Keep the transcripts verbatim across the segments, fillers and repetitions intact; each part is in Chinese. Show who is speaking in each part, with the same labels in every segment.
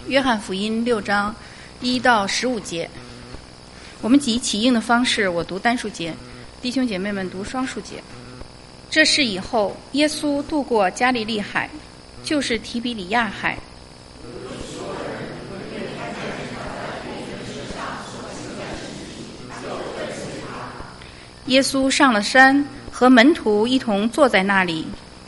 Speaker 1: 约翰福音六章一到十五节，我们以起应的方式，我读单数节，弟兄姐妹们读双数节。这事以后，耶稣渡过加利利海，就是提比里亚海。耶稣上了山，和门徒一同坐在那里。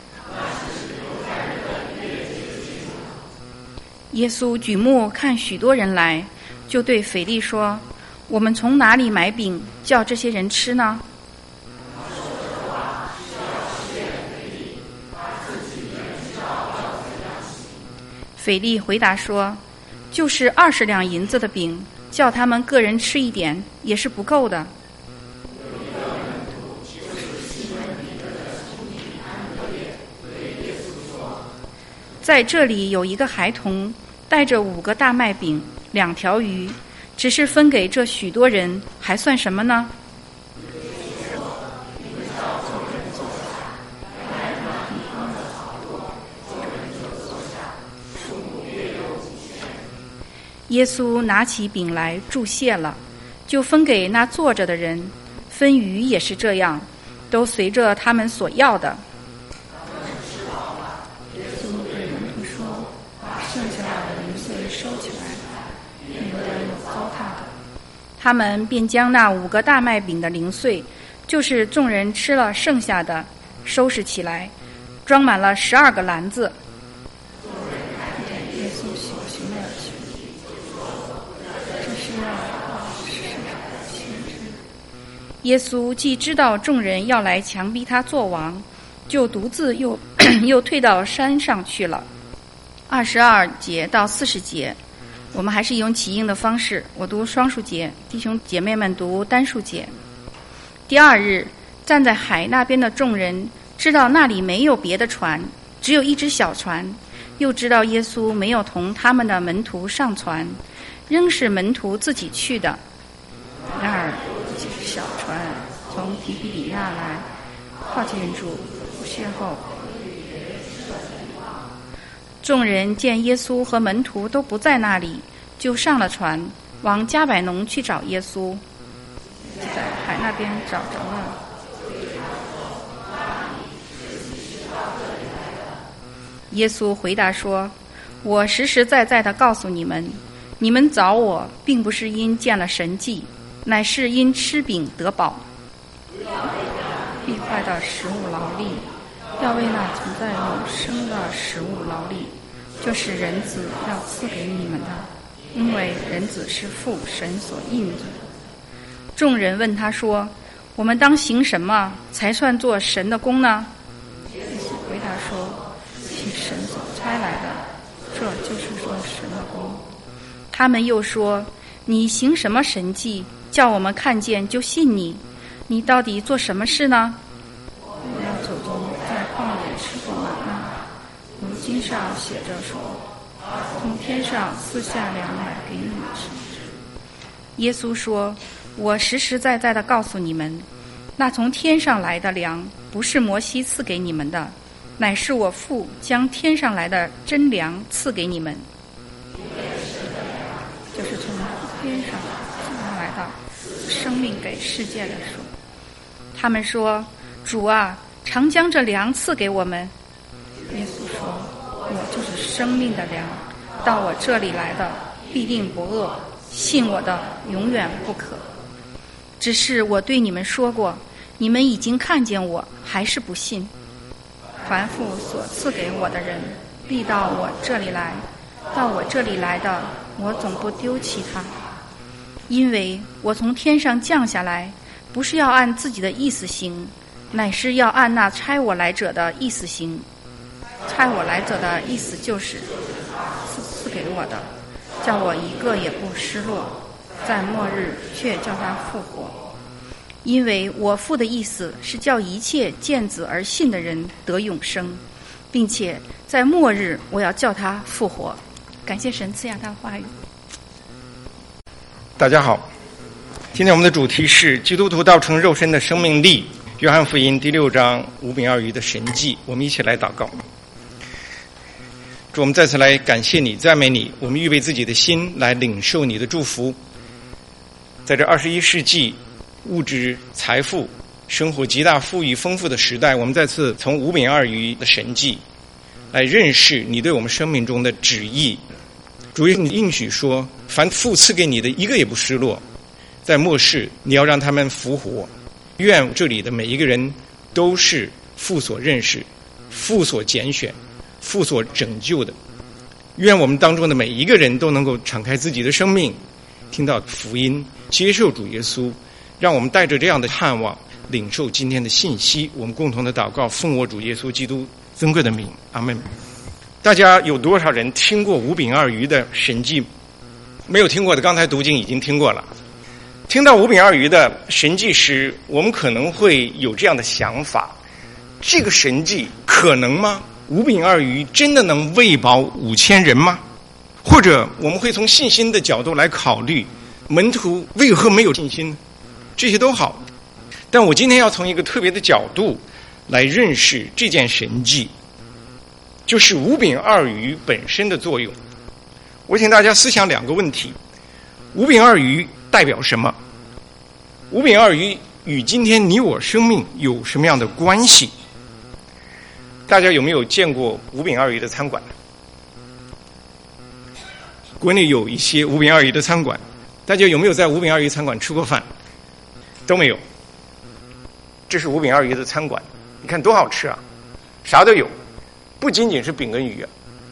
Speaker 1: 耶稣举目看许多人来，就对腓力说：我们从哪里买饼叫这些人吃呢？腓力回答说：就是二十两银子的饼，叫他们个人吃一点，也是不够的。在这里有一个孩童，带着五个大麦饼、两条鱼，只是分给这许多人，还算什么呢？耶稣拿起饼来祝谢了，就分给那坐着的人，分鱼也是这样，都随着他们所要的。他们便将那五个大麦饼的零碎，就是众人吃了剩下的，收拾起来，装满了十二个篮子。耶稣所行的这是耶稣既知道众人要来强逼他做王，就独自又又退到山上去了。二十二节到四十节。我们还是用起应的方式，我读双数节，弟兄姐妹们读单数节。第二日，站在海那边的众人知道那里没有别的船，只有一只小船，又知道耶稣没有同他们的门徒上船，仍是门徒自己去的。然而，几只小船从提比里亚来，靠近主不歇后。众人见耶稣和门徒都不在那里，就上了船，往加百农去找耶稣。在海那边找着了。耶稣回答说：我实实在在地告诉你们，你们找我，并不是因见了神迹，乃是因吃饼得饱。必坏的食物劳力，要为那存在永生的食物劳力，就是人子要赐给你们的，因为人子是父神所印的。众人问他说：我们当行什么才算做神的工呢？耶稣回答说：是神所差来的，这就是做神的工。他们又说：你行什么神迹，叫我们看见就信你？你到底做什么事呢？我要祖宗在旷野吃过玛纳，如经上写着说：从天上赐下粮来给你们吃。耶稣说：我实实在在地告诉你们，那从天上来的粮，不是摩西赐给你们的，乃是我父将天上来的真粮赐给你们。就是从天上下来的生命给世界的说。他们说：主啊，常将这粮赐给我们。耶稣说：我就是生命的粮，到我这里来的必定不饿，信我的永远不渴。只是我对你们说过，你们已经看见我，还是不信。凡父所赐给我的人，必到我这里来，到我这里来的，我总不丢弃他。因为我从天上降下来，不是要按自己的意思行，乃是要按那差我来者的意思行。差我来者的意思就是赐赐给我的，叫我一个也不失落，在末日却叫他复活。因为我父的意思是叫一切见子而信的人得永生，并且在末日我要叫他复活。感谢神赐下他的话语。
Speaker 2: 大家好，今天我们的主题是基督徒道成肉身的生命力，约翰福音第六章五饼二鱼的神迹。我们一起来祷告。 主，我们再次来感谢你，赞美你，我们预备自己的心来领受你的祝福。在这二十一世纪物质财富生活极大富裕丰富的时代，我们再次从五饼二鱼的神迹来认识你对我们生命中的旨意。主，你应许说，凡父赐给你的一个也不失落，在末世你要让他们复活。愿这里的每一个人都是父所认识、父所拣选、父所拯救的。愿我们当中的每一个人都能够敞开自己的生命，听到福音，接受主耶稣，让我们带着这样的盼望领受今天的信息。我们共同的祷告，奉我主耶稣基督尊贵的名，阿们。大家有多少人听过五饼二鱼的神迹？没有听过的，刚才读经已经听过了。听到五饼二鱼的神迹时，我们可能会有这样的想法：这个神迹可能吗？五饼二鱼真的能喂饱五千人吗？或者我们会从信心的角度来考虑，门徒为何没有信心？这些都好，但我今天要从一个特别的角度来认识这件神迹，就是五饼二鱼本身的作用。我请大家思想两个问题：五饼二鱼代表什么？五饼二鱼与今天你我生命有什么样的关系？大家有没有见过五饼二鱼的餐馆？国内有一些五饼二鱼的餐馆，大家有没有在五饼二鱼餐馆吃过饭？都没有。这是五饼二鱼的餐馆，你看多好吃啊，啥都有，不仅仅是饼跟鱼啊。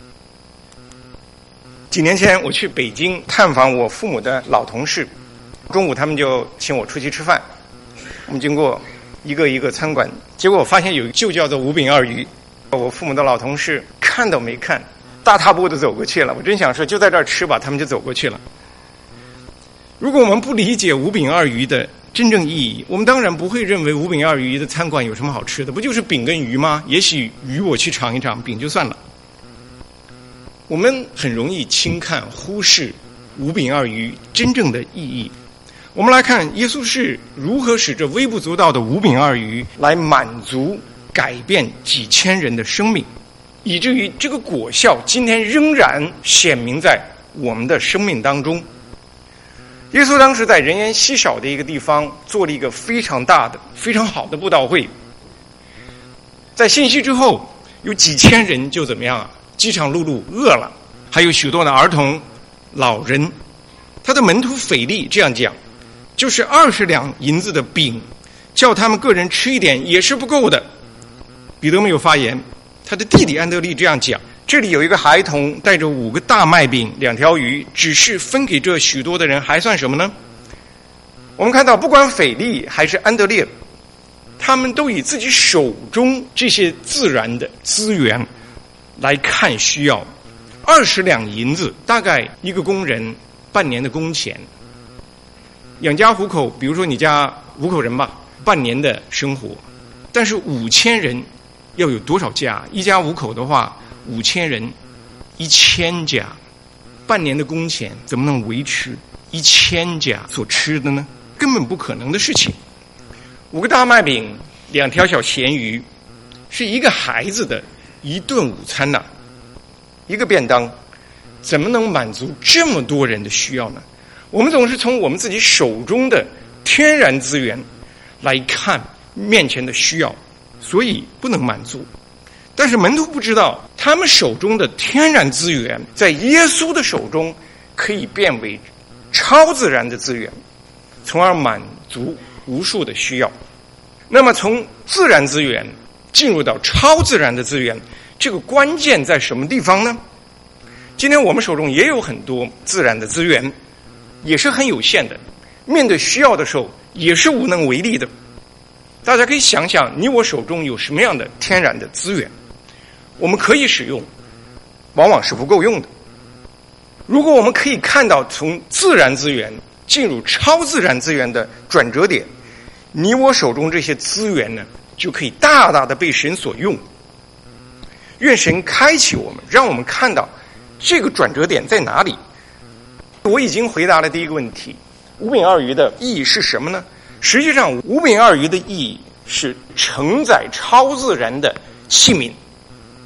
Speaker 2: 几年前我去北京探访我父母的老同事，中午他们就请我出去吃饭，我们经过一个一个餐馆，结果我发现有就叫做五饼二鱼，我父母的老同事看都没看，大踏步的走过去了。我真想说就在这儿吃吧，他们就走过去了。如果我们不理解五饼二鱼的真正意义，我们当然不会认为五饼二鱼的餐馆有什么好吃的，不就是饼跟鱼吗？也许鱼我去尝一尝，饼就算了。我们很容易轻看忽视五饼二鱼真正的意义。我们来看耶稣是如何使这微不足道的五饼二鱼来满足改变几千人的生命，以至于这个果效今天仍然显明在我们的生命当中。耶稣当时在人烟稀少的一个地方做了一个非常大的非常好的布道会，在信息之后有几千人就怎么样啊，饥肠辘辘饿了，还有许多的儿童老人。他的门徒腓力这样讲，就是二十两银子的饼叫他们个人吃一点也是不够的。彼得没有发言，他的弟弟安德利这样讲，这里有一个孩童带着五个大麦饼两条鱼，只是分给这许多的人还算什么呢？我们看到不管腓力还是安德烈，他们都以自己手中这些自然的资源来看需要。二十两银子大概一个工人半年的工钱，养家糊口，比如说你家五口人吧，半年的生活。但是五千人要有多少家？一家五口的话，五千人一千家，半年的工钱怎么能维持一千家所吃的呢？根本不可能的事情。五个大麦饼两条小咸鱼是一个孩子的一顿午餐呐、啊，一个便当怎么能满足这么多人的需要呢？我们总是从我们自己手中的天然资源来看面前的需要，所以不能满足。但是门徒不知道，他们手中的天然资源在耶稣的手中可以变为超自然的资源，从而满足无数的需要。那么从自然资源进入到超自然的资源，这个关键在什么地方呢？今天我们手中也有很多自然的资源，也是很有限的，面对需要的时候也是无能为力的。大家可以想想，你我手中有什么样的天然的资源我们可以使用，往往是不够用的。如果我们可以看到从自然资源进入超自然资源的转折点，你我手中这些资源呢，就可以大大的被神所用。愿神开启我们，让我们看到这个转折点在哪里。我已经回答了第一个问题，五饼二鱼的意义是什么呢？实际上五饼二鱼的意义是承载超自然的器皿。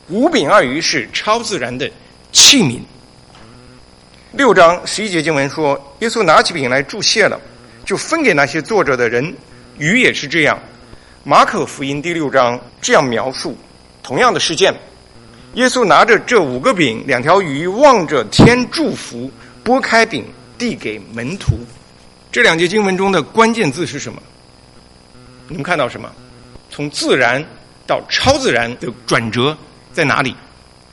Speaker 2: 五饼二鱼是超自然的器皿。六章十一节经文说，耶稣拿起饼来祝谢了，就分给那些坐着的人。鱼也是这样。马可福音第六章这样描述同样的事件，耶稣拿着这五个饼两条鱼，望着天祝福，拨开饼递给门徒。这两节经文中的关键字是什么？你们看到什么？从自然到超自然的转折在哪里？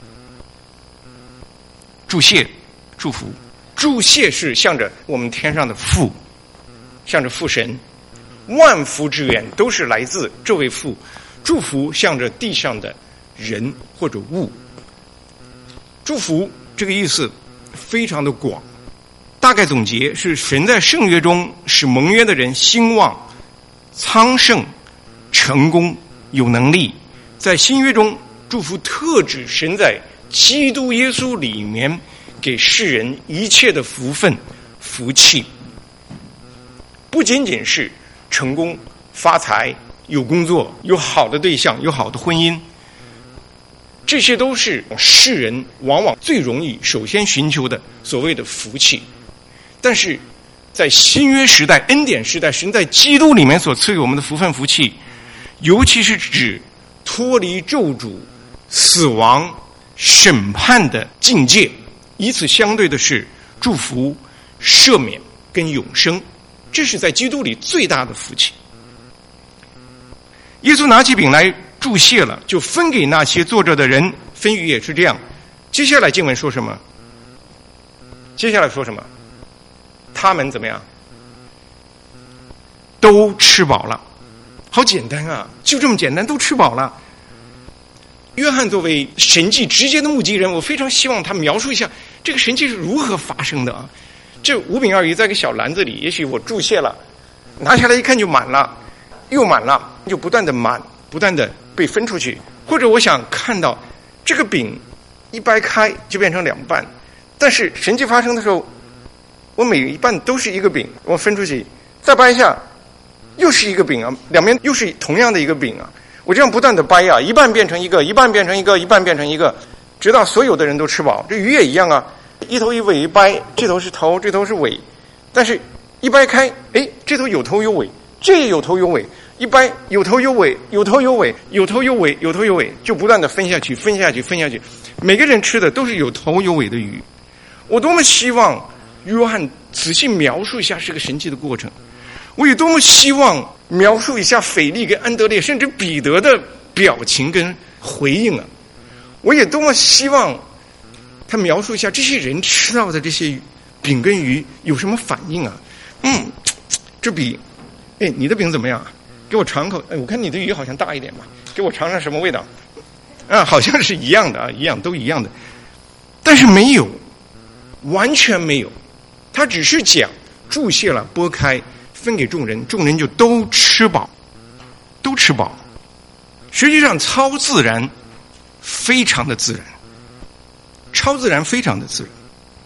Speaker 2: 祝谢，祝福。祝谢是向着我们天上的父，向着父神，万福之源都是来自这位父。祝福向着地上的人或者物。祝福这个意思非常的广，大概总结是神在圣约中使盟约的人兴旺、昌盛、成功、有能力。在新约中，祝福特指神在基督耶稣里面给世人一切的福分、福气，不仅仅是成功、发财、有工作、有好的对象、有好的婚姻，这些都是世人往往最容易首先寻求的所谓的福气。但是在新约时代、恩典时代，神在基督里面所赐给我们的福分、福气，尤其是指脱离咒诅、死亡、审判的境界，以此相对的是祝福、赦免跟永生，这是在基督里最大的福气。耶稣拿起饼来祝谢了，就分给那些坐着的人。分鱼也是这样。接下来经文说什么？接下来说什么？他们怎么样？都吃饱了。好简单啊，就这么简单，都吃饱了。约翰作为神迹直接的目击人，我非常希望他描述一下这个神迹是如何发生的啊。这五饼二鱼在一个小篮子里，也许我祝谢了，拿下来一看就满了，又满了，就不断的满，不断的被分出去。或者我想看到这个饼一掰开就变成两半，但是神迹发生的时候，我每一半都是一个饼，我分出去再掰一下又是一个饼啊，两边又是同样的一个饼啊，我这样不断的掰啊，一半变成一个，一半变成一个，一半变成一个，直到所有的人都吃饱。这鱼也一样啊，一头一尾一掰，这头是头，这头是尾，但是一掰开，哎，这头有头有尾，这也有头有尾，一掰有头有尾，有头有尾，有头有尾，有头有尾，就不断的分下去，分下去，分下去。每个人吃的都是有头有尾的鱼。我多么希望约翰仔细描述一下这个神迹的过程。我也多么希望描述一下腓力跟安德烈甚至彼得的表情跟回应啊！我也多么希望他描述一下这些人吃到的这些饼跟鱼有什么反应啊！嗯，这比，哎，你的饼怎么样啊？给我尝口，哎，我看你的鱼好像大一点吧，给我尝尝什么味道？啊，好像是一样的啊，一样都一样的，但是没有，完全没有，他只是讲注谢了，拨开。分给众人，众人就都吃饱，都吃饱。实际上，超自然非常的自然，超自然非常的自然。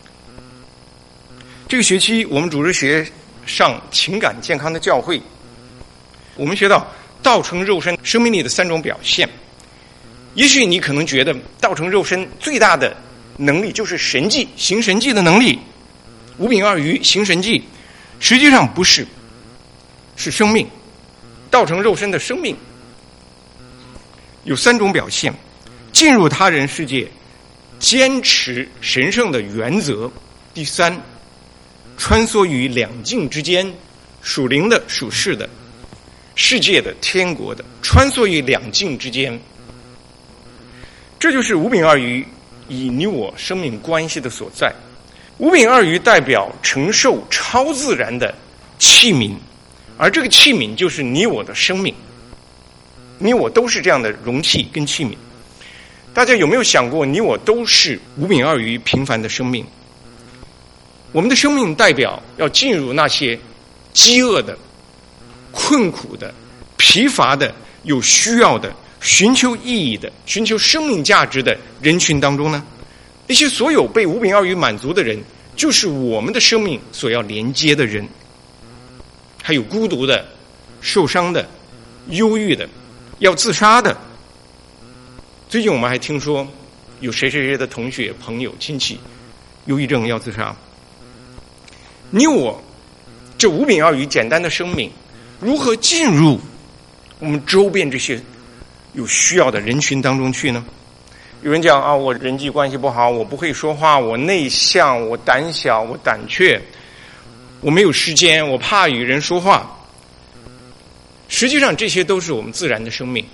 Speaker 2: 这个学期我们主日学上情感健康的教会，我们学到道成肉身生命力的三种表现。也许你可能觉得道成肉身最大的能力就是神迹，行神迹的能力，五饼二鱼行神迹，实际上不是。是生命，道成肉身的生命有三种表现：进入他人世界，坚持神圣的原则；第三，穿梭于两境之间，属灵的、属世的、世界的、天国的，穿梭于两境之间。这就是五饼二鱼以你我生命关系的所在。五饼二鱼代表承受超自然的器皿。而这个器皿就是你我的生命，你我都是这样的容器跟器皿。大家有没有想过，你我都是五饼二鱼平凡的生命？我们的生命代表要进入那些饥饿的、困苦的、疲乏的、有需要的、寻求意义的、寻求生命价值的人群当中呢？那些所有被五饼二鱼满足的人，就是我们的生命所要连接的人。还有孤独的、受伤的、忧郁的、要自杀的、 最近我们还听说有谁谁谁的同学、朋友、亲戚忧郁症要自杀。你我这五饼二鱼简单的生命，如何进入我们周边这些有需要的人群当中去呢？有人讲啊，我人际关系不好，我不会说话，我内向，我胆小，我胆怯，我没有时间，我怕与人说话。实际上这些都是我们自然的生命，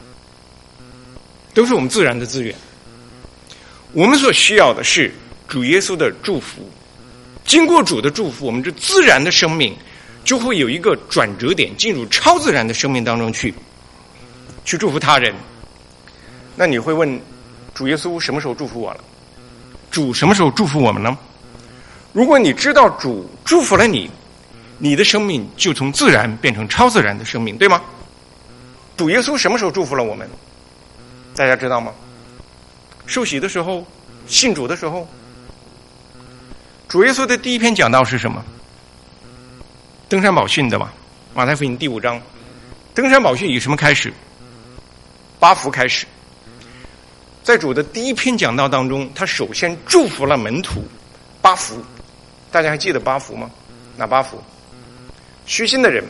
Speaker 2: 都是我们自然的资源。我们所需要的是主耶稣的祝福，经过主的祝福，我们这自然的生命就会有一个转折点，进入超自然的生命当中去，去祝福他人。那你会问，主耶稣什么时候祝福我了？主什么时候祝福我们呢？如果你知道主祝福了你，你的生命就从自然变成超自然的生命，对吗？主耶稣什么时候祝福了我们？大家知道吗？受洗的时候，信主的时候。主耶稣的第一篇讲道是什么？登山宝训的吧，马太福音第五章。登山宝训以什么开始？八福开始。在主的第一篇讲道当中，他首先祝福了门徒，八福。大家还记得八福吗？哪八福？虚心的人，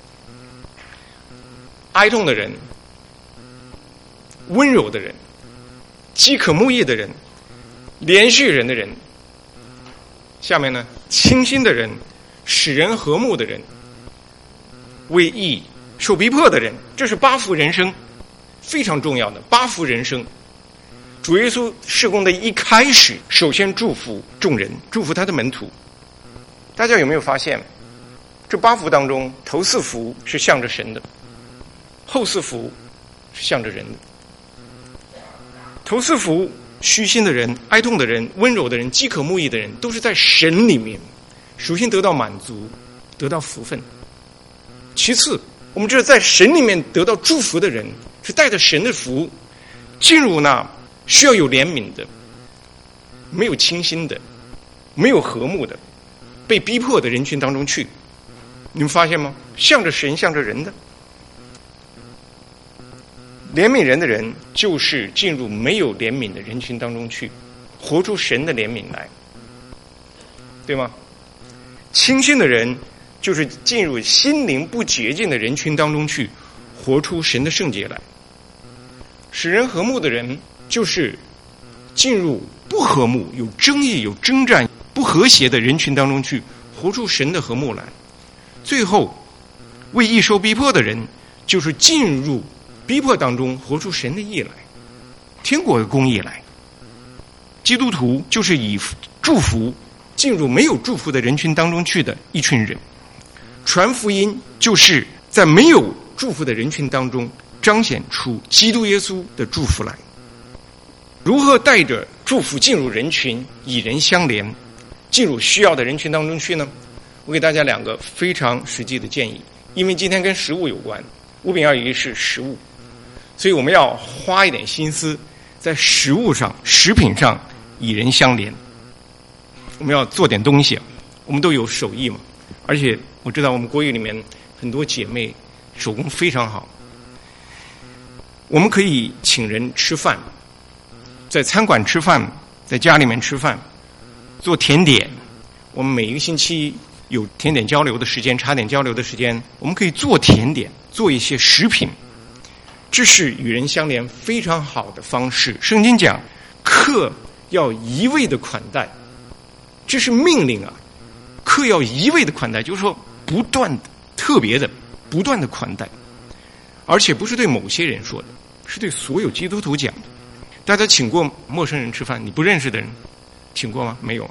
Speaker 2: 哀痛的人，温柔的人，饥渴慕义的人，连续人的人。下面呢，清心的人，使人和睦的人，为义受逼迫的人。这是八福人生，非常重要的八福人生。主耶稣事工的一开始，首先祝福众人，祝福他的门徒。大家有没有发现，这八福当中，头四福是向着神的，后四福是向着人的。头四福，虚心的人、哀痛的人、温柔的人、饥渴慕义的人，都是在神里面首先得到满足，得到福分。其次，我们这在神里面得到祝福的人，是带着神的福进入那需要有怜悯的、没有清心的、没有和睦的、被逼迫的人群当中去。你们发现吗？向着神，向着人的。怜悯人的人，就是进入没有怜悯的人群当中去，活出神的怜悯来，对吗？清心的人，就是进入心灵不洁净的人群当中去，活出神的圣洁来。使人和睦的人，就是进入不和睦、有争议、有征战、不和谐的人群当中去，活出神的和睦来。最后，为义受逼迫的人，就是进入逼迫当中活出神的义来，天国的公义来。基督徒就是以祝福进入没有祝福的人群当中去的一群人。传福音就是在没有祝福的人群当中彰显出基督耶稣的祝福来。如何带着祝福进入人群，以人相连，进入需要的人群当中去呢？我给大家两个非常实际的建议。因为今天跟食物有关，五饼二鱼是食物，所以我们要花一点心思在食物上、食品上以人相连。我们要做点东西，我们都有手艺嘛，而且我知道我们国语里面很多姐妹手工非常好。我们可以请人吃饭，在餐馆吃饭，在家里面吃饭，做甜点。我们每一个星期有甜点交流的时间，茶点交流的时间，我们可以做甜点，做一些食品。这是与人相连非常好的方式。圣经讲，客要一味的款待，这是命令啊！客要一味的款待，就是说不断的、特别的、不断的款待，而且不是对某些人说的，是对所有基督徒讲的。大家请过陌生人吃饭，你不认识的人请过吗？没有。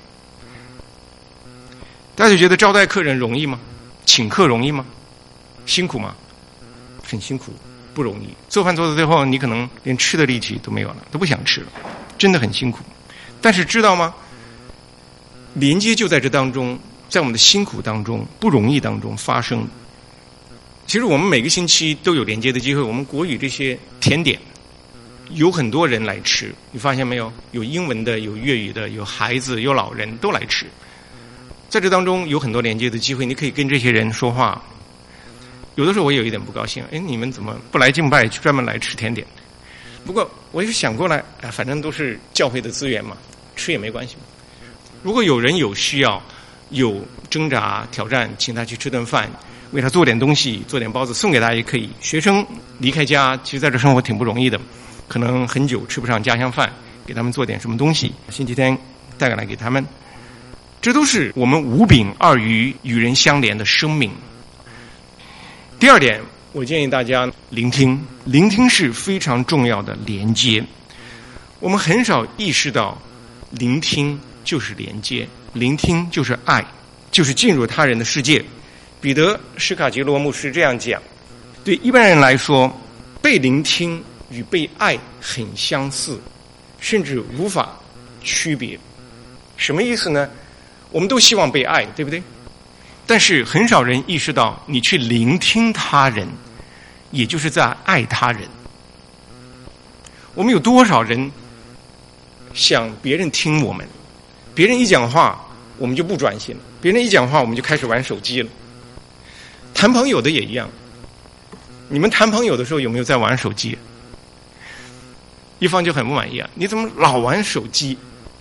Speaker 2: 大家觉得招待客人容易吗？请客容易吗？辛苦吗？很辛苦，不容易。做饭做到最后，你可能连吃的力气都没有了，都不想吃了，真的很辛苦。但是知道吗？连接就在这当中，在我们的辛苦当中、不容易当中发生。其实我们每个星期都有连接的机会。我们国语这些甜点，有很多人来吃，你发现没有？有英文的，有粤语的，有孩子，有老人都来吃。在这当中有很多连接的机会，你可以跟这些人说话。有的时候我有一点不高兴，哎，你们怎么不来敬拜，专门来吃甜点？ 不过我也想过来，啊，反正都是教会的资源嘛，吃也没关系。如果有人有需要、有挣扎、挑战，请他去吃顿饭，为他做点东西，做点包子送给他也可以。学生离开家，其实在这生活挺不容易的，可能很久吃不上家乡饭，给他们做点什么东西，星期天带过来给他们。这都是我们五饼二鱼与人相连的生命。第二点，我建议大家聆听，聆听是非常重要的连接。我们很少意识到，聆听就是连接，聆听就是爱，就是进入他人的世界。彼得·史卡杰罗牧师这样讲：对一般人来说，被聆听与被爱很相似，甚至无法区别。什么意思呢？我们都希望被爱，对不对？但是很少人意识到，你去聆听他人，也就是在爱他人。我们有多少人想别人听我们？别人一讲话，我们就不专心了；别人一讲话，我们就开始玩手机了。谈朋友的也一样，你们谈朋友的时候有没有在玩手机？一方就很不满意啊，你怎么老玩手机？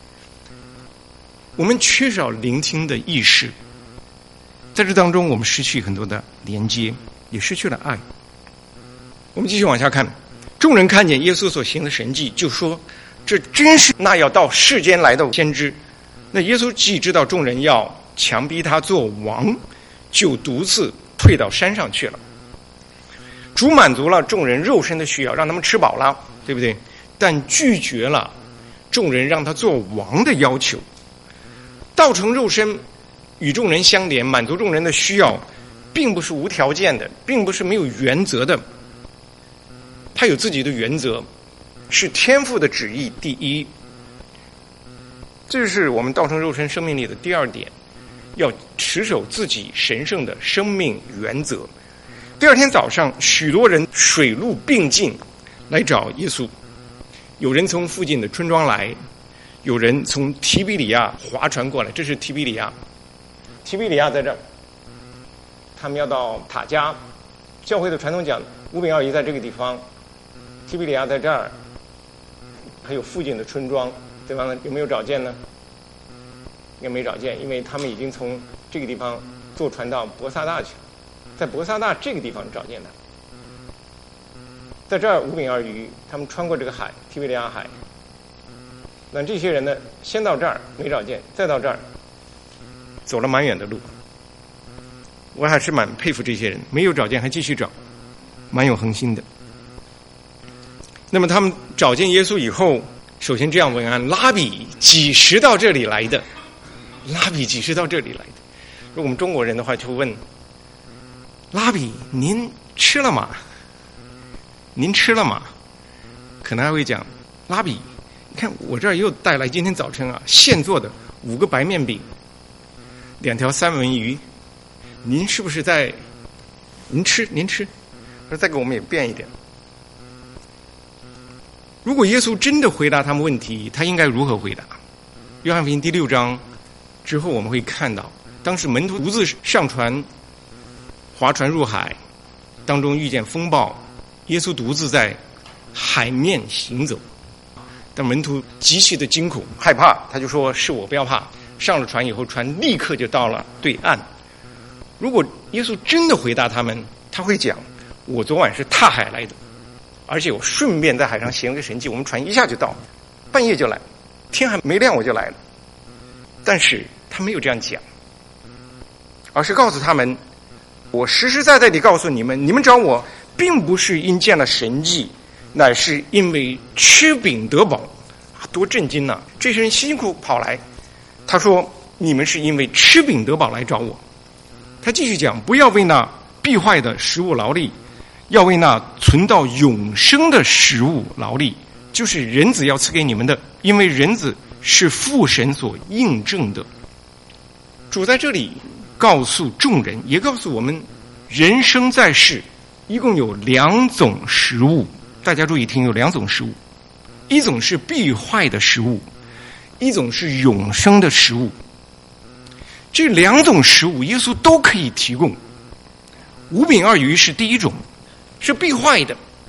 Speaker 2: 我们缺少聆听的意识，在这当中我们失去很多的连接，也失去了爱。我们继续往下看，众人看见耶稣所行的神迹，就说这真是那要到世间来的先知。那耶稣既知道众人要强逼他做王，就独自退到山上去了。主满足了众人肉身的需要，让他们吃饱了，对不对？但拒绝了众人让他做王的要求。道成肉身与众人相连，满足众人的需要，并不是无条件的，并不是没有原则的。他有自己的原则，是天父的旨意第一。这是我们道成肉身生命力的第二点，要持守自己神圣的生命原则。第二天早上，许多人水陆并进来找耶稣，有人从附近的村庄来，有人从提比里亚划船过来。这是提比里亚，提比里亚在这儿，他们要到塔加。教会的传统讲，五饼二鱼在这个地方，提比里亚在这儿，还有附近的村庄，对吧？有没有找见呢？应该没找见，因为他们已经从这个地方坐船到博萨大去了，在博萨大这个地方找见的。在这儿五饼二鱼，他们穿过这个海，提比里亚海。那这些人呢，先到这儿没找见，再到这儿，走了蛮远的路。我还是蛮佩服这些人，没有找见还继续找，蛮有恒心的。那么他们找见耶稣以后，首先这样问安：拉比，几时到这里来的？拉比几时到这里来的？如果我们中国人的话，就问：拉比，您吃了吗？您吃了吗？可能还会讲：拉比，你看我这儿又带来今天早晨啊现做的五个白面饼，两条三文鱼，您是不是在？您吃，您吃，说再给我们也变一点。如果耶稣真的回答他们问题，他应该如何回答？约翰福音第六章之后，我们会看到，当时门徒独自上船，划船入海，当中遇见风暴，耶稣独自在海面行走。但门徒极其的惊恐害怕，他就说：是我，不要怕。上了船以后，船立刻就到了对岸。如果耶稣真的回答他们，他会讲：我昨晚是踏海来的，而且我顺便在海上行了个神迹，我们船一下就到了，半夜就来，天还没亮我就来了。但是他没有这样讲，而是告诉他们：我实实在在地告诉你们，你们找我并不是因见了神迹，乃是因为吃饼得饱。啊，多震惊啊！这些人辛苦跑来，他说：你们是因为吃饼得饱来找我。他继续讲：不要为那必坏的食物劳力，要为那存到永生的食物劳力，就是人子要赐给你们的，因为人子是父神所印证的。主在这里告诉众人，也告诉我们，人生在世一共有两种食物，大家注意听，有两种食物，一种是必坏的食物，一种是永生的食物。这两种食物耶稣都可以提供。五饼二鱼是第一种，是必坏的，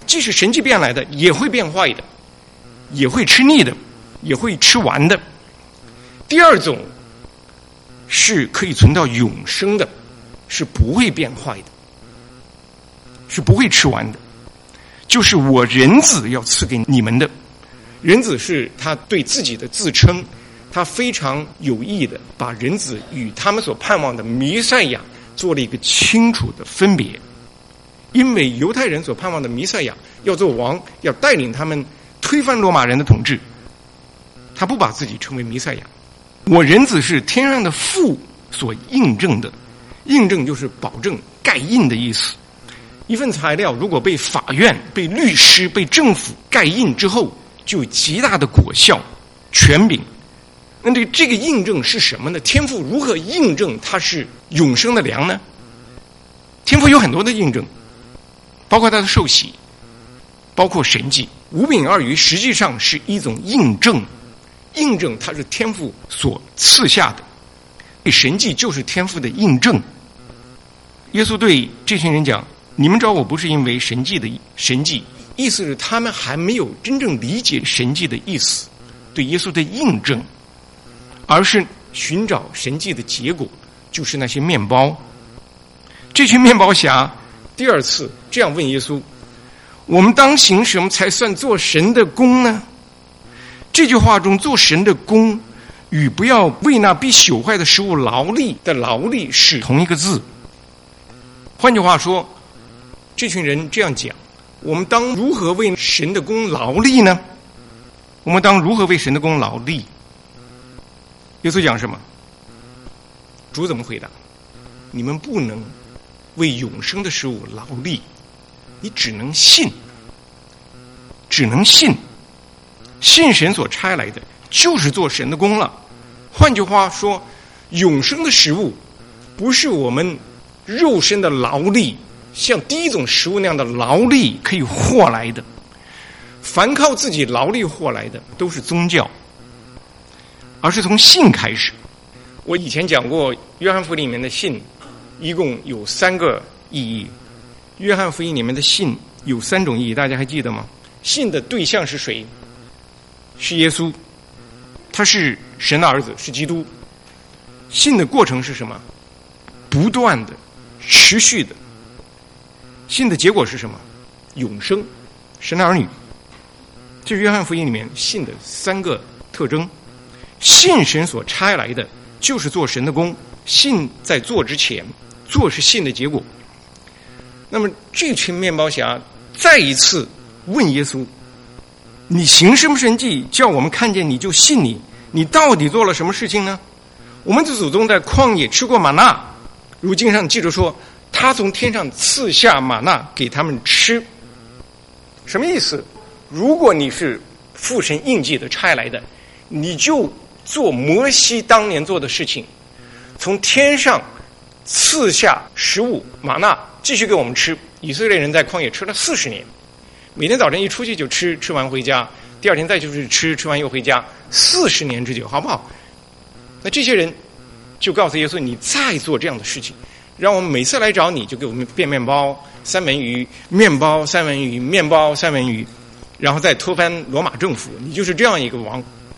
Speaker 2: 即使神迹变来的，也会变坏的，也会吃腻的，也会吃完的。第二种是可以存到永生的，是不会变坏的，是不会吃完的，就是我人子要赐给你们的。人子是他对自己的自称，他非常有意的把人子与他们所盼望的弥赛亚做了一个清楚的分别。因为犹太人所盼望的弥赛亚要做王，要带领他们推翻罗马人的统治，他不把自己称为弥赛亚。我人子是天上的父所印证的，印证就是保证盖印的意思。一份材料如果被法院、被律师、被政府盖印之后，就有极大的果效、权柄。那这个这个印证是什么呢？天父如何印证它是永生的粮呢？天父有很多的印证，包括他的受洗，包括神迹。五饼二鱼实际上是一种印证，印证它是天父所赐下的。神迹就是天父的印证。耶稣对这群人讲，你们找我不是因为神迹的神迹，意思是他们还没有真正理解神迹的意思，对耶稣的印证，而是寻找神迹的结果，就是那些面包。这群面包侠第二次这样问耶稣，我们当行什么才算做神的工呢？这句话中做神的工与不要为那必朽坏的食物劳力的劳力是同一个字。换句话说，这群人这样讲，我们当如何为神的工劳力呢？我们当如何为神的工劳力？耶稣讲什么？主怎么回答？你们不能为永生的事物劳力，你只能信，只能信，信神所差来的就是做神的工了。换句话说，永生的食物不是我们肉身的劳力，像第一种食物那样的劳力可以获来的。凡靠自己劳力获来的都是宗教，而是从信开始。我以前讲过约翰福音里面的信一共有三个意义。约翰福音里面的信有三种意义，大家还记得吗？信的对象是谁？是耶稣，他是神的儿子，是基督。信的过程是什么？不断的、持续的。信的结果是什么？永生，神的儿女。这是约翰福音里面信的三个特征。信神所差来的就是做神的工，信在做之前，做是信的结果。那么这群面包侠再一次问耶稣，你行什么神迹叫我们看见你就信你？你到底做了什么事情呢？我们的祖宗在旷野吃过玛纳，如经上记着说，他从天上赐下玛纳给他们吃。什么意思？如果你是父神印记的差来的，你就做摩西当年做的事情，从天上赐下食物玛纳，继续给我们吃。以色列人在旷野吃了四十年，每天早晨一出去就吃，吃完回家，第二天再就是吃，吃完又回家，四十年之久，好不好？那这些人就告诉耶稣，你再做这样的事情，让我们每次来找你就给我们变面包、三文鱼、面包、三文鱼、面包、三文鱼，然后再推翻罗马政府，你就是这样一个王。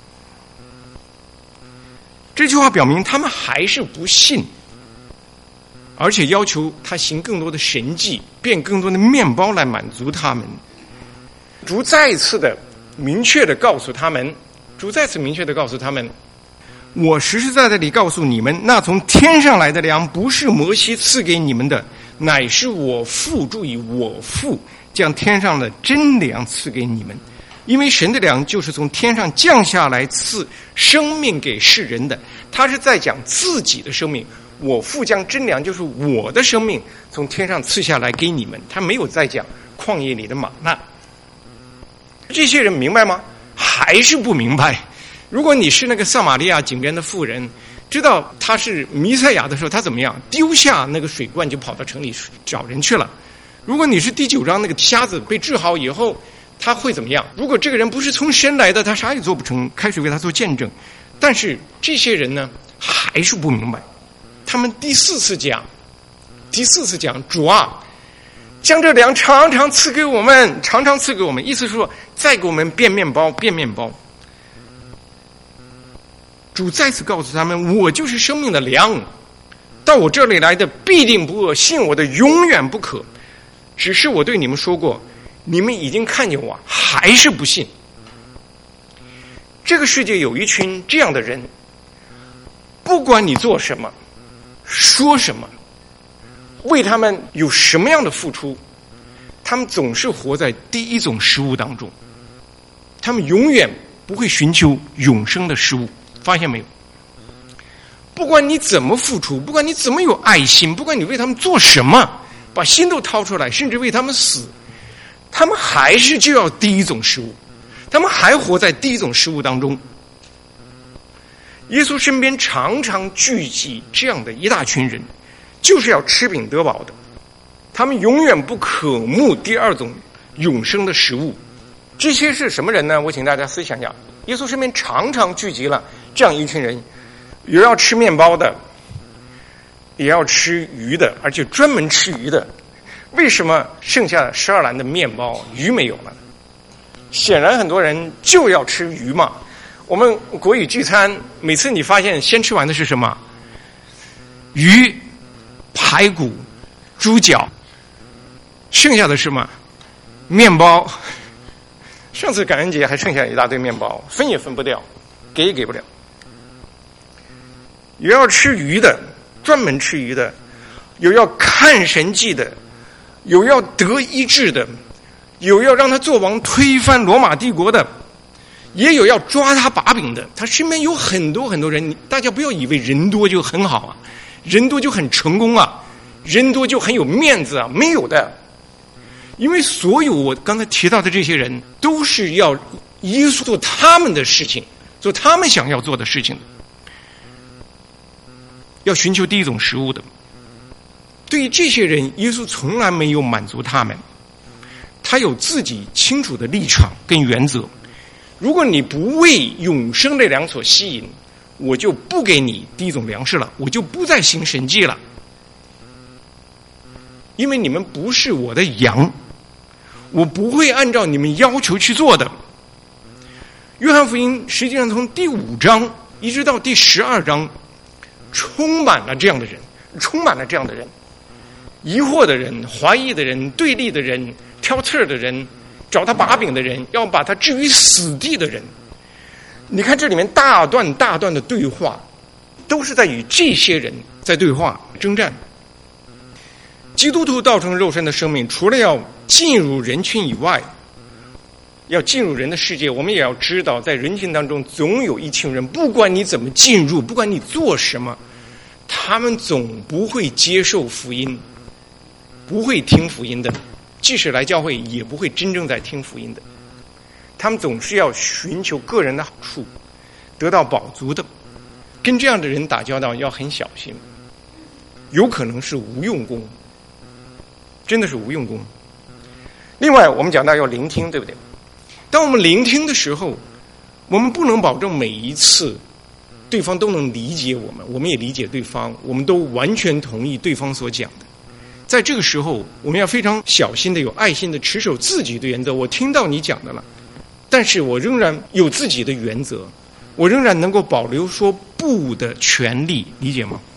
Speaker 2: 这句话表明他们还是不信，而且要求他行更多的神迹，变更多的面包来满足他们。主再次的明确的告诉他们，主再次明确的告诉他们，我实实在在地告诉你们，那从天上来的粮不是摩西赐给你们的，乃是我父，注意我父将天上的真粮赐给你们。因为神的粮就是从天上降下来赐生命给世人的，他是在讲自己的生命。我父将真粮就是我的生命从天上赐下来给你们，他没有在讲旷野里的玛纳。这些人明白吗？还是不明白。如果你是那个撒玛利亚井边的妇人，知道他是弥赛亚的时候，他怎么样？丢下那个水罐就跑到城里找人去了。如果你是第九章那个瞎子被治好以后，他会怎么样？如果这个人不是从神来的，他啥也做不成，开始为他做见证。但是这些人呢，还是不明白。他们第四次讲，第四次讲，主啊， 将这粮常常赐给我们，常常赐给我们，意思是说再给我们变面包，变面包。主再次告诉他们，我就是生命的粮，到我这里来的必定不饿，信我的永远不渴。只是我对你们说过，你们已经看见我，还是不信。这个世界有一群这样的人，不管你做什么，说什么，为他们有什么样的付出，他们总是活在第一种食物当中，他们永远不会寻求永生的食物。发现没有？不管你怎么付出，不管你怎么有爱心，不管你为他们做什么，把心都掏出来，甚至为他们死，他们还是就要第一种食物，他们还活在第一种食物当中。耶稣身边常常聚集这样的一大群人，就是要吃饼得饱的，他们永远不渴慕第二种永生的食物。这些是什么人呢？我请大家思想一下，耶稣身边常常聚集了这样一群人，有要吃面包的，也要吃鱼的，而且专门吃鱼的。为什么剩下十二篮的面包鱼没有了？显然很多人就要吃鱼嘛。我们国语聚餐，每次你发现先吃完的是什么？鱼、排骨、猪脚，剩下的是什么？面包。上次感恩节还剩下一大堆面包，分也分不掉，给也给不了。有要吃鱼的，专门吃鱼的，有要看神迹的，有要得医治的，有要让他做王推翻罗马帝国的，也有要抓他把柄的。他身边有很多很多人，大家不要以为人多就很好啊，人多就很成功啊，人多就很有面子啊，没有的。因为所有我刚才提到的这些人，都是要耶稣做他们的事情，做他们想要做的事情的，要寻求第一种食物的。对于这些人，耶稣从来没有满足他们，他有自己清楚的立场跟原则。如果你不为永生的粮所吸引，我就不给你第一种粮食了，我就不再行神迹了，因为你们不是我的羊，我不会按照你们要求去做的。约翰福音实际上从第五章一直到第十二章，充满了这样的人，充满了这样的人，疑惑的人，怀疑的人，对立的人，挑刺的人，找他把柄的人，要把他置于死地的人。你看这里面大段大段的对话，都是在与这些人在对话征战。基督徒道成肉身的生命，除了要进入人群以外，要进入人的世界，我们也要知道，在人群当中总有一群人，不管你怎么进入，不管你做什么，他们总不会接受福音，不会听福音的，即使来教会也不会真正在听福音的。他们总是要寻求个人的好处，得到饱足的。跟这样的人打交道要很小心，有可能是无用功，真的是无用功。另外我们讲到要聆听，对不对？当我们聆听的时候，我们不能保证每一次对方都能理解我们，我们也理解对方，我们都完全同意对方所讲的。在这个时候，我们要非常小心的、有爱心的持守自己的原则。我听到你讲的了，但是我仍然有自己的原则，我仍然能够保留说不的权利，理解吗？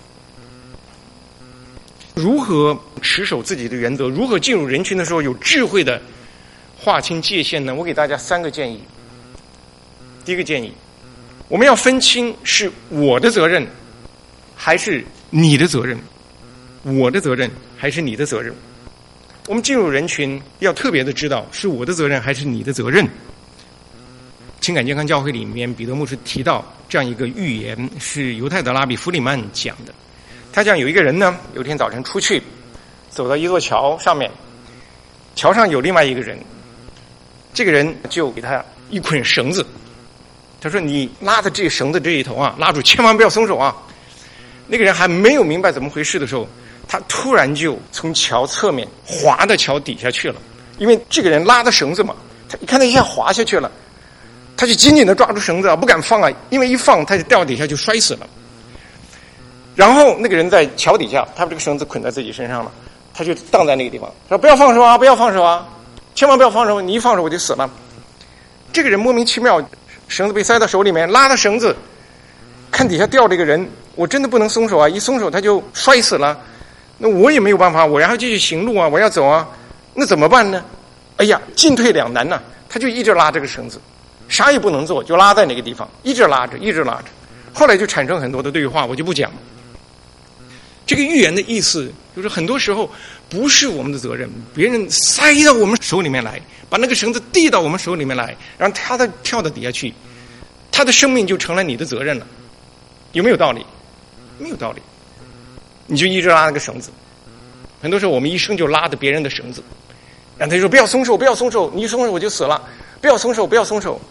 Speaker 2: 如何持守自己的原则，如何进入人群的时候有智慧的划清界限呢？我给大家三个建议。第一个建议，我们要分清是我的责任还是你的责任，我的责任还是你的责任。我们进入人群要特别的知道是我的责任还是你的责任。情感健康教会里面，彼得牧师提到这样一个寓言，是犹太的拉比弗里曼讲的。他讲有一个人呢，有一天早晨出去，走到一座桥上面，桥上有另外一个人，这个人就给他一捆绳子，他说你拉的这绳子这一头啊，拉住，千万不要松手啊。那个人还没有明白怎么回事的时候，他突然就从桥侧面滑到桥底下去了，因为这个人拉的绳子嘛，他一看他一下滑下去了，他就紧紧的抓住绳子啊，不敢放啊，因为一放他就掉底下就摔死了。然后那个人在桥底下，他把这个绳子捆在自己身上了， 他就荡在那个地方，说不要放手啊，不要放手啊，千万不要放手，你一放手我就死了。这个人莫名其妙，绳子被塞到手里面，拉了绳子，看底下吊着一个人，我真的不能松手啊，一松手他就摔死了。那我也没有办法，我然后继续行路啊，我要走啊，那怎么办呢？哎呀，进退两难呐、啊，他就一直拉这个绳子，啥也不能做，就拉在那个地方，一直拉着，一直拉着。后来就产生很多的对话，我就不讲。这个寓言的意思就是很多时候不是我们的责任，别人塞到我们手里面来，把那个绳子递到我们手里面来，让他的跳到底下去，他的生命就成了你的责任了。有没有道理？没有道理。你就一直拉那个绳子，很多时候我们一生就拉着别人的绳子，然后他就说不要松手，不要松手，你一松手我就死了，不要松手，不要松手。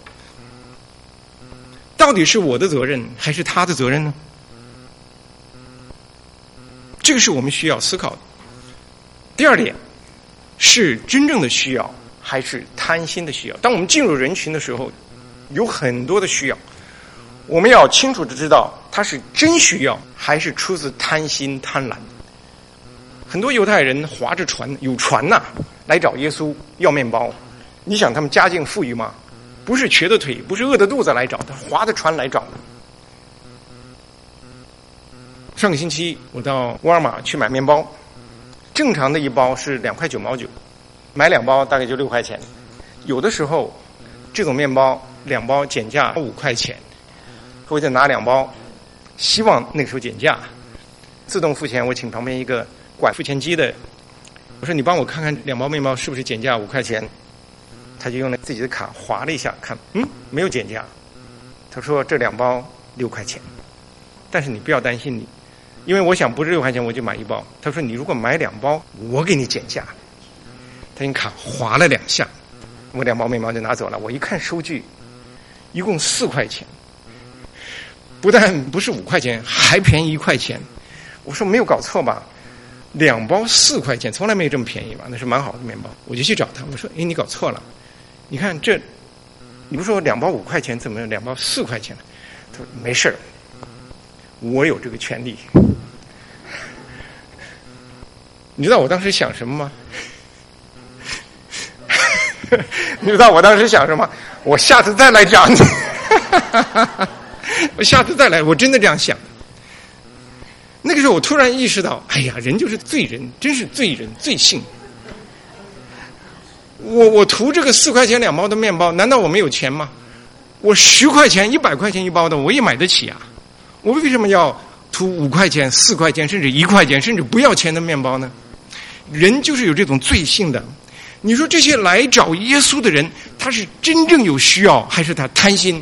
Speaker 2: 到底是我的责任还是他的责任呢？这个是我们需要思考的。第二点，是真正的需要还是贪心的需要？当我们进入人群的时候，有很多的需要，我们要清楚的知道它是真需要还是出自贪心贪婪。很多犹太人划着船，有船呐、啊，来找耶稣要面包。你想他们家境富裕吗？不是瘸的腿，不是饿的肚子来找他，划着船来找的。上个星期我到沃尔玛去买面包，正常的一包是两块九毛九，买两包大概就六块钱。有的时候这种面包两包减价五块钱，我就拿两包，希望那个时候减价，自动付钱。我请旁边一个管付钱机的，我说你帮我看看两包面包是不是减价五块钱。他就用了自己的卡划了一下，看，嗯，没有减价。他说这两包六块钱，但是你不要担心你。因为我想不是六块钱我就买一包。他说你如果买两包我给你减价。他用卡划了两下，我两包面包就拿走了。我一看收据一共四块钱，不但不是五块钱还便宜一块钱。我说没有搞错吧，两包四块钱从来没有这么便宜吧，那是蛮好的面包。我就去找他，我说诶你搞错了，你看这你不说两包五块钱怎么两包四块钱？他说没事，我有这个权利。你知道我当时想什么吗？你知道我当时想什么？我下次再来找你。我下次再来，我真的这样想。那个时候我突然意识到，哎呀，人就是罪人，真是罪人罪性。我我图这个四块钱两包的面包，难道我没有钱吗？我十块钱一百块钱一包的我也买得起啊，我为什么要图五块钱四块钱甚至一块钱甚至不要钱的面包呢？人就是有这种罪性的。你说这些来找耶稣的人，他是真正有需要还是他贪心？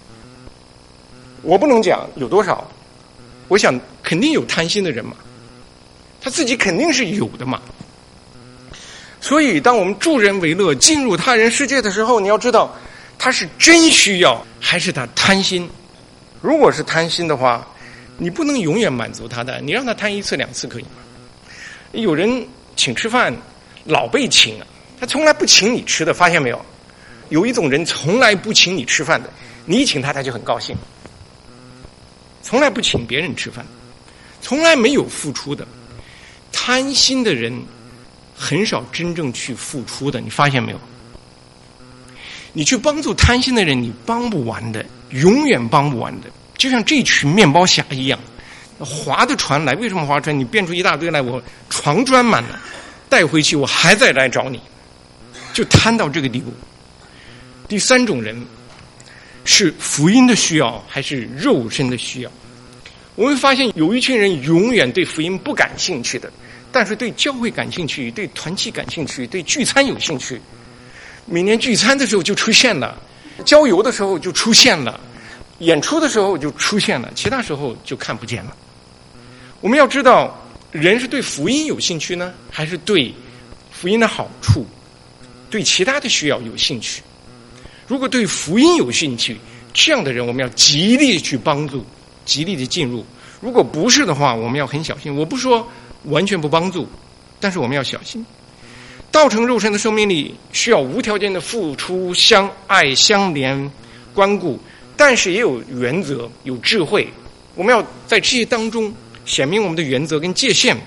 Speaker 2: 我不能讲有多少，我想肯定有贪心的人嘛，他自己肯定是有的嘛。所以当我们助人为乐进入他人世界的时候，你要知道他是真需要还是他贪心。如果是贪心的话，你不能永远满足他的，你让他贪一次两次可以吗？有人请吃饭老被请啊，他从来不请你吃的，发现没有？有一种人从来不请你吃饭的，你一请他他就很高兴。从来不请别人吃饭，从来没有付出的。贪心的人很少真正去付出的，你发现没有？你去帮助贪心的人，你帮不完的，永远帮不完的。就像这群面包侠一样，划的船来，为什么划船？你变出一大堆来，我床装满了，带回去我还再来找你，就贪到这个地步。第三种人是福音的需要还是肉身的需要？我们发现有一群人永远对福音不感兴趣的，但是对教会感兴趣，对团契感兴趣，对聚餐有兴趣。每年聚餐的时候就出现了，郊游的时候就出现了，演出的时候就出现了，其他时候就看不见了。我们要知道，人是对福音有兴趣呢，还是对福音的好处、对其他的需要有兴趣？如果对福音有兴趣，这样的人我们要极力去帮助，极力的进入。如果不是的话，我们要很小心。我不说完全不帮助，但是我们要小心。道成肉身的生命力需要无条件的付出、相爱、相连、关顾，但是也有原则、有智慧。我们要在这些当中显明我们的原则跟界限，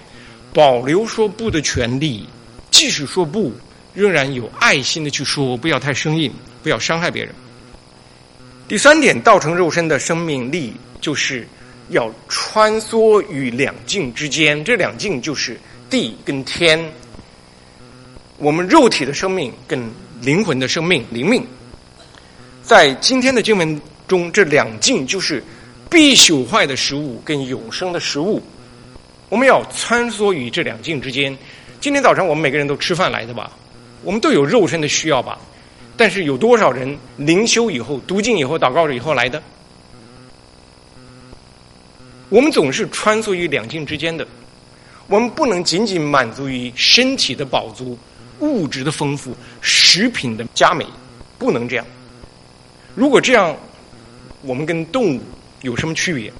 Speaker 2: 保留说不的权利，即使说不，仍然有爱心的去说，不要太生硬，不要伤害别人。第三点，道成肉身的生命力就是要穿梭于两境之间，这两境就是地跟天，我们肉体的生命跟灵魂的生命灵命。在今天的经文中，这两境就是必朽坏的食物跟永生的食物，我们要穿梭于这两境之间。今天早上我们每个人都吃饭来的吧，我们都有肉身的需要吧，但是有多少人灵修以后、读经以后、祷告以后来的？我们总是穿梭于两境之间的，我们不能仅仅满足于身体的饱足、物质的丰富、食品的佳美，不能这样。如果这样，我们跟动物有什么区别？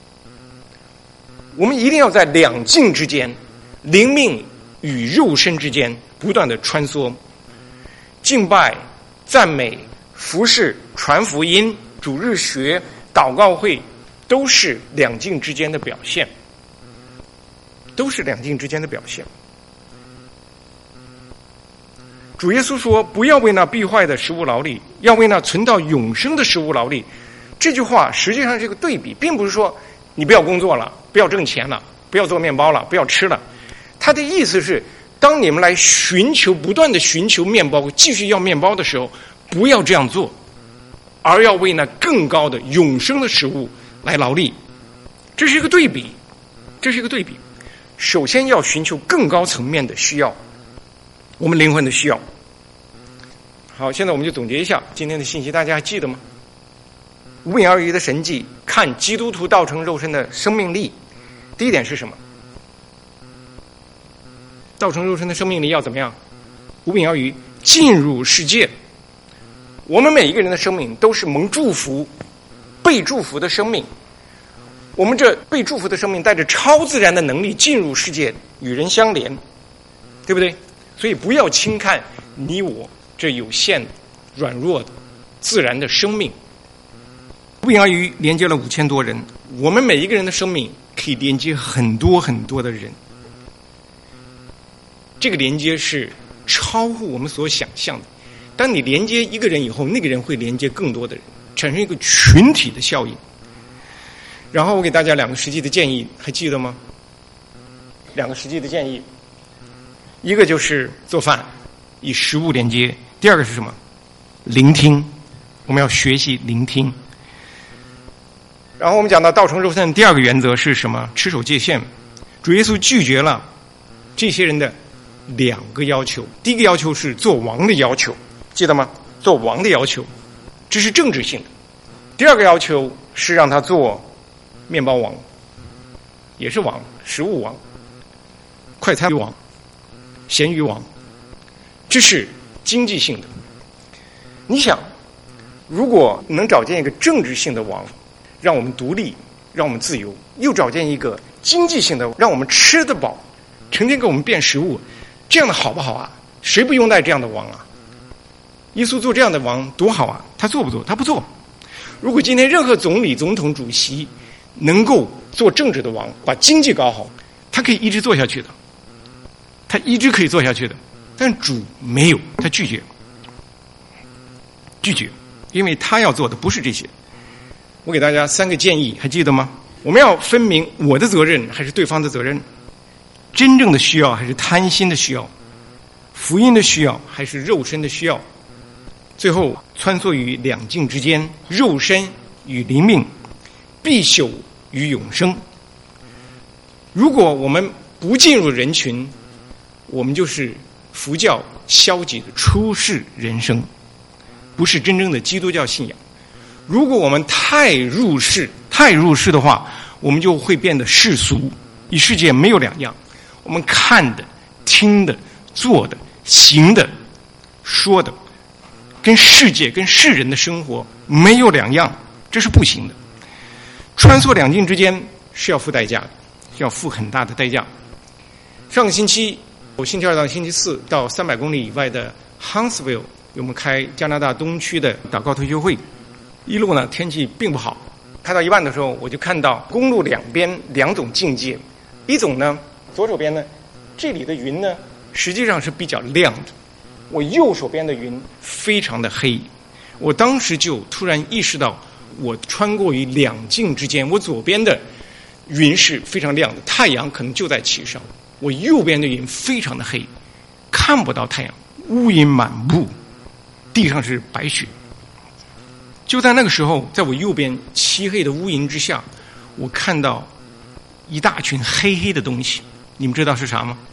Speaker 2: 我们一定要在两境之间，灵命与肉身之间不断的穿梭。敬拜、赞美、服事、传福音、主日学、祷告会，都是两境之间的表现，都是两境之间的表现。主耶稣说：“不要为那必坏的食物劳力，要为那存到永生的食物劳力。”这句话实际上是个对比，并不是说你不要工作了，不要挣钱了，不要做面包了，不要吃了。他的意思是，当你们来寻求、不断的寻求面包，继续要面包的时候，不要这样做，而要为那更高的永生的食物来劳力。这是一个对比，这是一个对比。首先要寻求更高层面的需要，我们灵魂的需要。好，现在我们就总结一下今天的信息，大家还记得吗？无病而愈的神迹，看基督徒道成肉身的生命力。第一点是什么？道成肉身的生命力要怎么样？无病而愈，进入世界。我们每一个人的生命都是蒙祝福、被祝福的生命。我们这被祝福的生命带着超自然的能力进入世界，与人相连，对不对？所以不要轻看你我这有限的、软弱的、自然的生命。无病而愈连接了五千多人，我们每一个人的生命可以连接很多很多的人。这个连接是超乎我们所想象的。当你连接一个人以后，那个人会连接更多的人，产生一个群体的效应。然后我给大家两个实际的建议，还记得吗？两个实际的建议，一个就是做饭，以食物连接；第二个是什么？聆听，我们要学习聆听。然后我们讲到道成肉身的第二个原则是什么？持守界限。主耶稣拒绝了这些人的两个要求。第一个要求是做王的要求，记得吗？做王的要求，这是政治性的。第二个要求是让他做面包王，也是王，食物王，快餐王，咸鱼王，这是经济性的。你想，如果能找见一个政治性的王，让我们独立，让我们自由，又找见一个经济性的，让我们吃得饱，成天给我们变食物，这样的好不好啊？谁不拥戴这样的王啊？耶稣做这样的王多好啊！他做不做？他不做。如果今天任何总理、总统、主席能够做政治的王，把经济搞好，他可以一直做下去的，他一直可以做下去的。但主没有，他拒绝，拒绝，因为他要做的不是这些。我给大家三个建议，还记得吗？我们要分明我的责任还是对方的责任，真正的需要还是贪心的需要，福音的需要还是肉身的需要。最后穿梭于两境之间，肉身与灵命，必朽与永生。如果我们不进入人群，我们就是佛教消极的出世人生，不是真正的基督教信仰。如果我们太入世太入世的话，我们就会变得世俗，与世界没有两样。我们看的、听的、做的、行的、说的，跟世界跟世人的生活没有两样，这是不行的。穿梭两境之间是要付代价的，是要付很大的代价。上个星期我星期二到星期四到三百公里以外的 Huntsville， 我们开加拿大东区的祷告退休会。一路呢天气并不好，开到一半的时候，我就看到公路两边两种境界。一种呢，左手边呢这里的云呢，实际上是比较亮的。我右手边的云非常的黑，我当时就突然意识到，我穿过于两境之间，我左边的云是非常亮的，太阳可能就在其上，我右边的云非常的黑，看不到太阳，乌云满布，地上是白雪。就在那个时候，在我右边漆黑的乌云之下，我看到一大群黑黑的东西，你们知道是啥吗？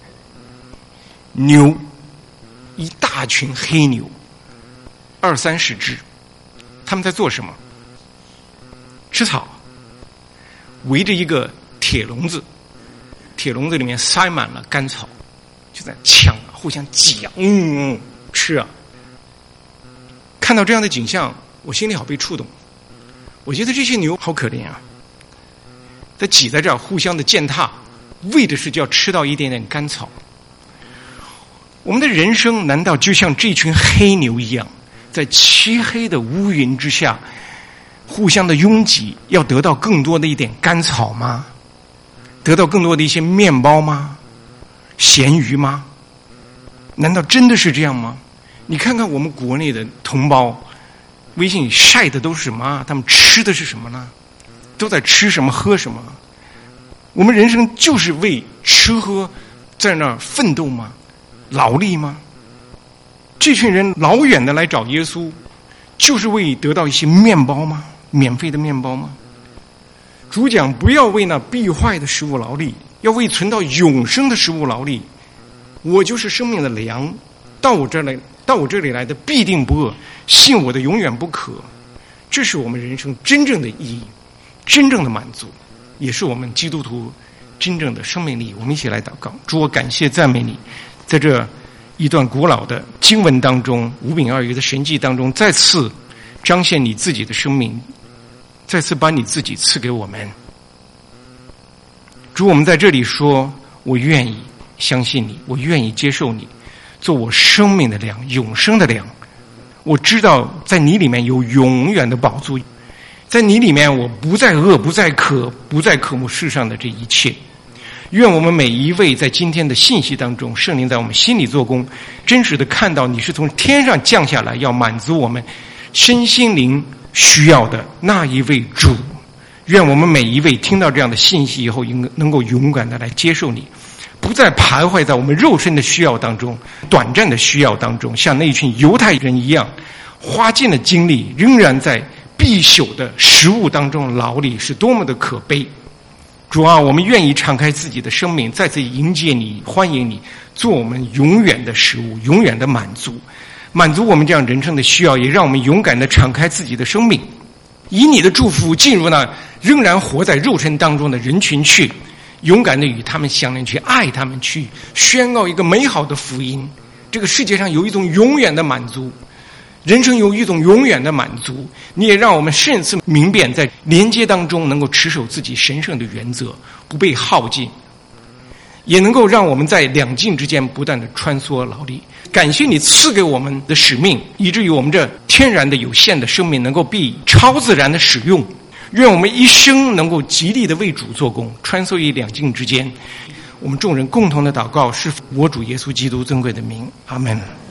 Speaker 2: 牛，一大群黑牛，二三十只，他们在做什么？吃草，围着一个铁笼子，铁笼子里面塞满了干草，就在抢啊，互相挤啊，嗯嗯，吃啊。看到这样的景象，我心里好被触动。我觉得这些牛好可怜啊，在挤在这儿，互相的践踏，为的是就要吃到一点点干草。我们的人生难道就像这群黑牛一样，在漆黑的乌云之下互相的拥挤，要得到更多的一点干草吗？得到更多的一些面包吗？咸鱼吗？难道真的是这样吗？你看看我们国内的同胞，微信里晒的都是什么？他们吃的是什么呢？都在吃什么喝什么？我们人生就是为吃喝在那儿奋斗吗？劳力吗？这群人老远的来找耶稣，就是为得到一些面包吗？免费的面包吗？主讲不要为那必坏的食物劳力，要为存到永生的食物劳力。我就是生命的粮，到我这里到我这里来的必定不饿，信我的永远不渴。这是我们人生真正的意义，真正的满足，也是我们基督徒真正的生命力。我们一起来祷告。主，我感谢赞美你，在这一段古老的经文当中，五饼二鱼的神迹当中，再次彰显你自己的生命，再次把你自己赐给我们。主，我们在这里说，我愿意相信你，我愿意接受你，做我生命的粮，永生的粮。我知道在你里面有永远的宝座，在你里面我不再饿，不再渴，不再渴慕世上的这一切。愿我们每一位在今天的信息当中，圣灵在我们心里做工，真实的看到你是从天上降下来，要满足我们身心灵需要的那一位主。愿我们每一位听到这样的信息以后，能够勇敢的来接受你，不再徘徊在我们肉身的需要当中，短暂的需要当中，像那群犹太人一样，花尽了精力，仍然在必朽的食物当中劳力，是多么的可悲。主啊，我们愿意敞开自己的生命，再次迎接你，欢迎你，做我们永远的食物，永远的满足，满足我们这样人生的需要，也让我们勇敢的敞开自己的生命，以你的祝福进入那仍然活在肉身当中的人群去，勇敢的与他们相连，去爱他们，去宣告一个美好的福音。这个世界上有一种永远的满足，人生有一种永远的满足。你也让我们甚次明辨，在连接当中能够持守自己神圣的原则，不被耗尽，也能够让我们在两境之间不断的穿梭劳力。感谢你赐给我们的使命，以至于我们这天然的有限的生命能够被超自然的使用。愿我们一生能够极力的为主做工，穿梭于两境之间。我们众人共同的祷告，是我主耶稣基督尊贵的名，阿们。